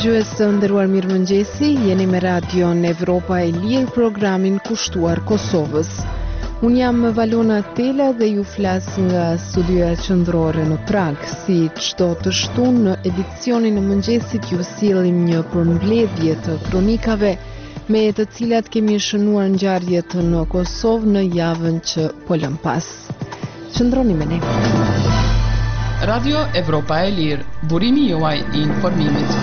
Dëgjues të nderuar, mirëmëngjesi, jeni me Radion Evropa e Lirë, programin kushtuar Kosovës. Unë jam Valona Tela dhe ju flas nga studioja qendrore në Prag. Si çdo të shtunë në edicionin e mëngjesit ju sjellim një përmbledhje të kronikave me të cilat kemi shënuar ngjarjet në Kosovë në javën që po lëm pas. Qëndroni me ne. Radio Evropa e Lirë, burimi juaj I informimit.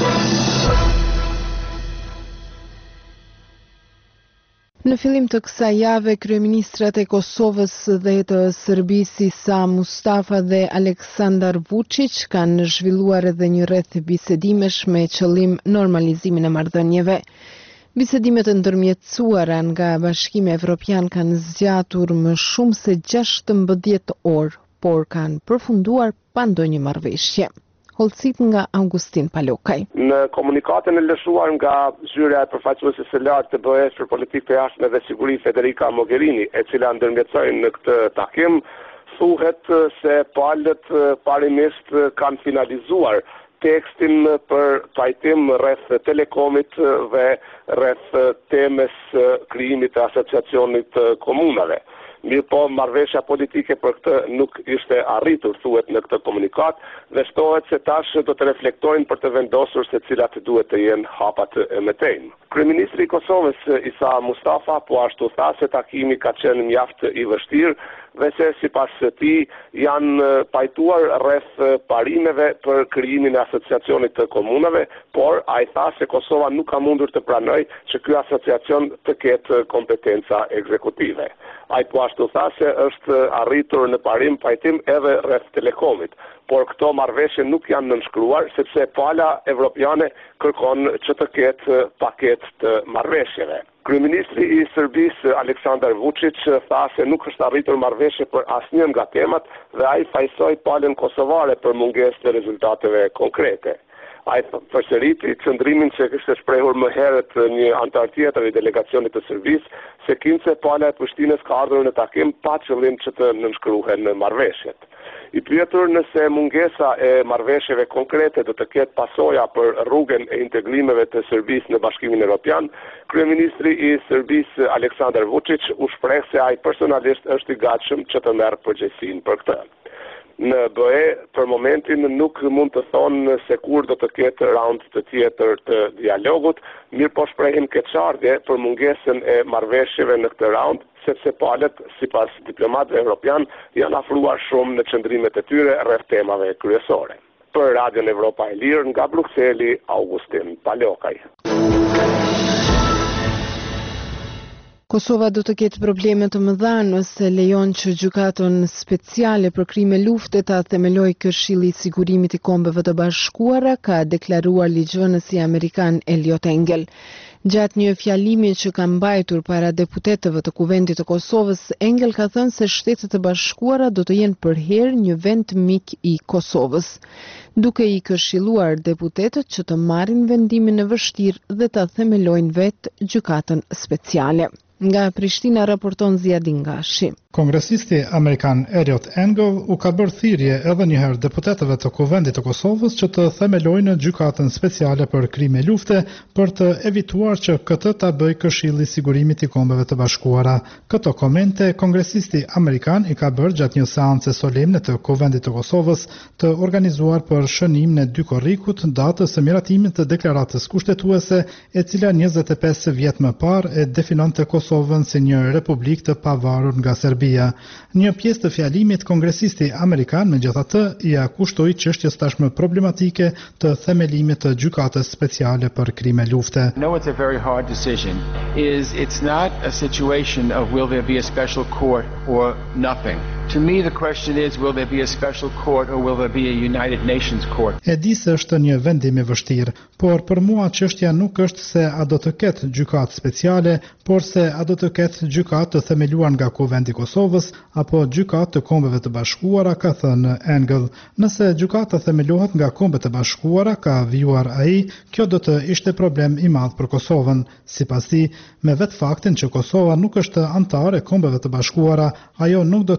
Në fillim të kësaj jave, kryeministrat e Kosovës dhe të Serbisë Isa Mustafa dhe Aleksandar Vučić kanë zhvilluar edhe një rreth bisedimesh me qëllim normalizimin e marrëdhënieve. Bisedimet e ndërmjetësuara nga Bashkimi Evropian kanë zgjatur më shumë se 16 orë, por kanë përfunduar pa ndonjë marrëveshje. Holcit nga Augustin Palokaj. Në komunikatën e lëshuar nga zyrja e përfaqësueses së lartë të BE-s për politikë të jashtme dhe siguri Federica Mogherini, e cila ndërmjetësoi në këtë takim, thuhet se palët parimisht kanë finalizuar tekstin për trajtim rreth telekomit dhe rreth temës krijimit të asociacionit të komunave. Mirë po, marrëveshja politike për këtë nuk ishte arritur, thuhet në këtë komunikat, dhe shtohet se tash do të reflektojnë për të vendosur se cilat duhet të jenë hapat e mëtejnë. Kryeministri I Kosovës Isa Mustafa po ashtu tha se takimi ka qenë mjaft I vështirë dhe se sipas tij janë pajtuar rreth parimeve për krijimin e asociacionit të komunave, por ai tha se Kosova nuk ka mundur të pranojë që ky asociacion të ketë kompetenca ekzekutive. Ai po ashtu tha se është arritur në pajtim edhe rreth telekomit, por këto marrëveshje nuk janë nënshkruar sepse pala evropiane kërkon që të ketë paketë të marrëveshjeve. Kryeministri I Serbisë Aleksandar Vučić tha se nuk është arritur marrëveshje për asnjë nga temat dhe ai fajsoi palën kosovare për mungesë të rezultateve konkrete. Ai përsëriti qëndrimin që kishte shprehur më herët një antar tjetër I delegacionit të Serbisë, se kincë pala e Prishtinës ka ardhur në takim pa qëllim që të nënshkruhen marrëveshjet. I pyetur nëse mungesa e marrëveshjeve konkrete do të ketë pasoja për rrugën e integrimeve të Serbisë në Bashkimin Evropian, kryeministri I Serbisë Aleksandar Vučić u shpreh se ai personalisht është I gatshëm që të merrë përgjegjësinë për këtë. Në BE për momentin nuk mund të thonë se kur do të ketë raund të tjetër të dialogut, mirë po shprehin keqardhje për mungesën e marrëveshjeve në këtë raund, sepse palët, sipas diplomatëve evropian, janë afruar shumë në qëndrimet e tyre rreth temave kryesore. Për Radion Evropa e Lirë nga Brukseli, Augustin Palokaj. Kosova do të ketë probleme të mëdha nëse lejon që gjykatën speciale për krime lufte ta themelojë Këshilli I Sigurimit I Kombeve të Bashkuara, ka deklaruar ligjvënësi amerikan Eliot Engel. Gjatë një fjalimi që ka mbajtur para deputetëve të Kuvendit të Kosovës, Engel ka thënë se Shtetet e Bashkuara do të jenë përherë një vend mik I Kosovës, duke I këshilluar deputetët që të marrin vendimin e vështirë dhe ta themelojnë vetë gjykatën speciale. Nga Prishtina raporton Ziadin Gashi. Kongresisti Amerikan Eliot Engel u ka bërë thirrje edhe një herë deputetëve të Kuvendit të Kosovës që të themelojnë gjykatën speciale për krime lufte për të evituar që këtë ta bëjë Këshilli I Sigurimit I Kombeve të Bashkuara. Këto komente kongresisti Amerikan I ka bërë gjatë një seance solemne të Kuvendit të Kosovës të organizuar për shënimin e 2 korrikut, datës së miratimit të deklaratës kushtetuese, e cila 25 vjet më parë e definonte Kosovën si një republikë të pavarur nga Serbia. Një pjesë të fjalimit, kongresisti amerikan megjithatë ia kushtoi çështjes tashmë problematike të themelimit të gjykatës speciale për krime lufte. No, it's a very hard decision. It's not a situation of will there be a special court or nothing. To me, the question is, will there be a special court or will there be a United Nations court? E di se është një vendim I vështirë, por për mua çështja nuk është se a do të ketë gjykatë speciale, por se a do të ketë gjykatë të themeluar nga Kuvendi I Kosovës apo gjykatë të Kombeve të Bashkuara, ka thënë Engel. Nëse gjykata themelohet nga Kombet e Bashkuara, ka vijuar ai, kjo do të ishte problem I madh për Kosovën. Sipas tij, me vetë faktin që Kosova nuk është antar e Kombeve të Bashkuara, ajo nuk do të trajtohet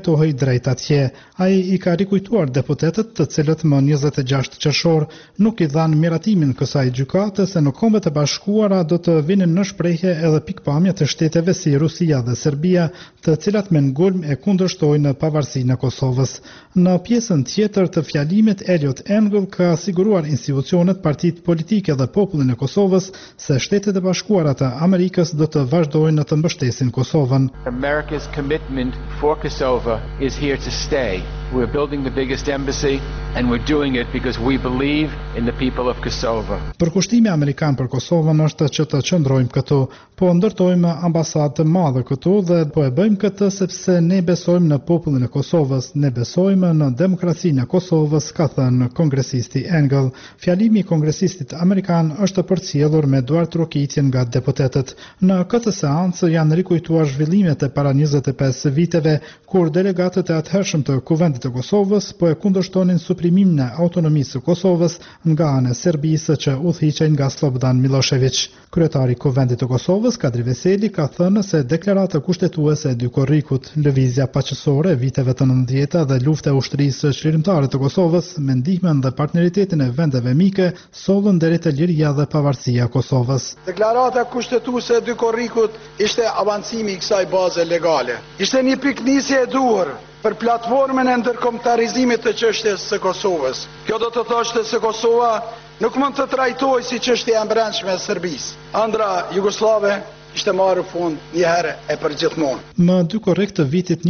drejtohej drejt atje. Ai I ka rikujtuar deputetët të cilët më 26 qershor nuk I dhanë miratimin kësaj gjykate se në Kombet e Bashkuara do të vinin në shprehje edhe pikpamjet të shteteve si Rusia dhe Serbia, të cilat me ngulm e kundërshtojnë pavarësinë e Kosovës. Në pjesën tjetër të fjalimit, Eliot Engel ka siguruar institucionet, partitë politike dhe popullin e Kosovës se Shtetet e Bashkuara të Amerikës do të vazhdojnë të mbështesin Kosovën. America's commitment for Kosovo is here to stay. We're building the biggest embassy and we're doing it because we believe in the people of Kosovo. Përkushtimi amerikan për Kosovën është që të qëndrojmë këtu, po ndërtojmë ambasadë të madhe këtu dhe po e bëjmë këtë sepse ne besojmë në popullin e Kosovës, ne besojmë në demokracinë e Kosovës, ka thënë kongresisti Engel. Fjalimi I kongresistit amerikan është përcjellur me duart trokitje nga deputetët. Në këtë seancë janë rikujtuar zhvillimet e para 25 viteve kur delegatët e atëhershëm të Kuvendit të Kosovës po e kundërshtonin suprimimin e autonomisë së Kosovës nga ana e Serbisë që udhhiqej nga Slobodan Milošević. Kryetari I Kuvendit të Kosovës, Kadri Veseli, ka thënë se deklarata kushtetuese e dy korrikut, lëvizja paqësore e viteve të 90-ta dhe lufta e ushtrisë çlirimtare të Kosovës me ndihmën dhe partneritetin e vendeve mike sollën deri te liria dhe pavarësia e Kosovës. Deklarata kushtetuese e dy korrikut ishte avancimi I kësaj baze legale. Ishte një piknisje e duhur për platformën e ndërkombëtarizimit të çështjes së Kosovës. Kjo do të thoshte se Kosova nuk mund të trajtohej si çështje e brendshme e Serbisë. Ëndra jugoslave ishte marrë fund një herë e përgjithmonë. Në dy korrik të vitit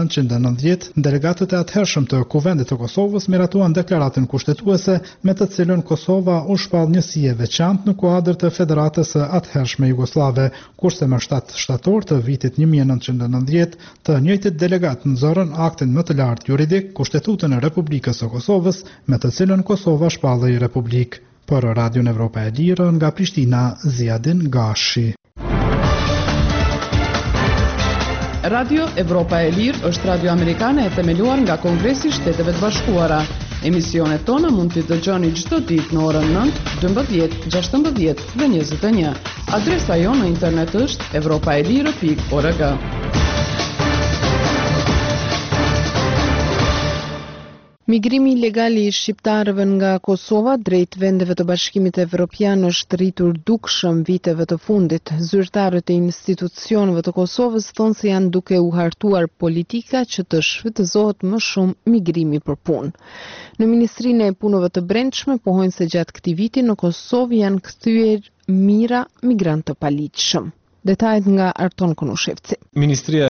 1990, delegatët e atëhershëm të Kuvendit të Kosovës miratuan deklaratën kushtetuese me të cilën Kosova u shpall njësi e veçantë në kuadër të Federatës së atëhershme Jugoslave, kurse më 7 shtator të vitit 1990, të njëjtit delegat nxorën aktin më të lartë juridik, Kushtetutën e Republikës së Kosovës, me të cilën Kosova shpallej republikë. Për Radion Evropa e Lirë nga Prishtina, Ziadin Gashi. Radio Evropa e Lirë është radio amerikane e themeluar nga Kongresi I Shteteve të Bashkuara. Emisionet tona mund t'i dëgjoni çdo ditë në orën 9, 12, 16 dhe 21. Adresa jonë në internet është europaelire.org. Migrimi ilegal I shqiptarëve nga Kosova drejt vendeve të Bashkimit Evropian është rritur dukshëm viteve të fundit. Zyrtarët e institucioneve të Kosovës thonë se janë duke u hartuar politika që të shfrytëzohet më shumë migrimi për punë. Në Ministrinë e Punëve të Brendshme pohojnë se gjatë këtij viti në Kosovë janë kthyer mijëra migrantë të paligjshëm. Detajet nga Arton Konushevci. Ministria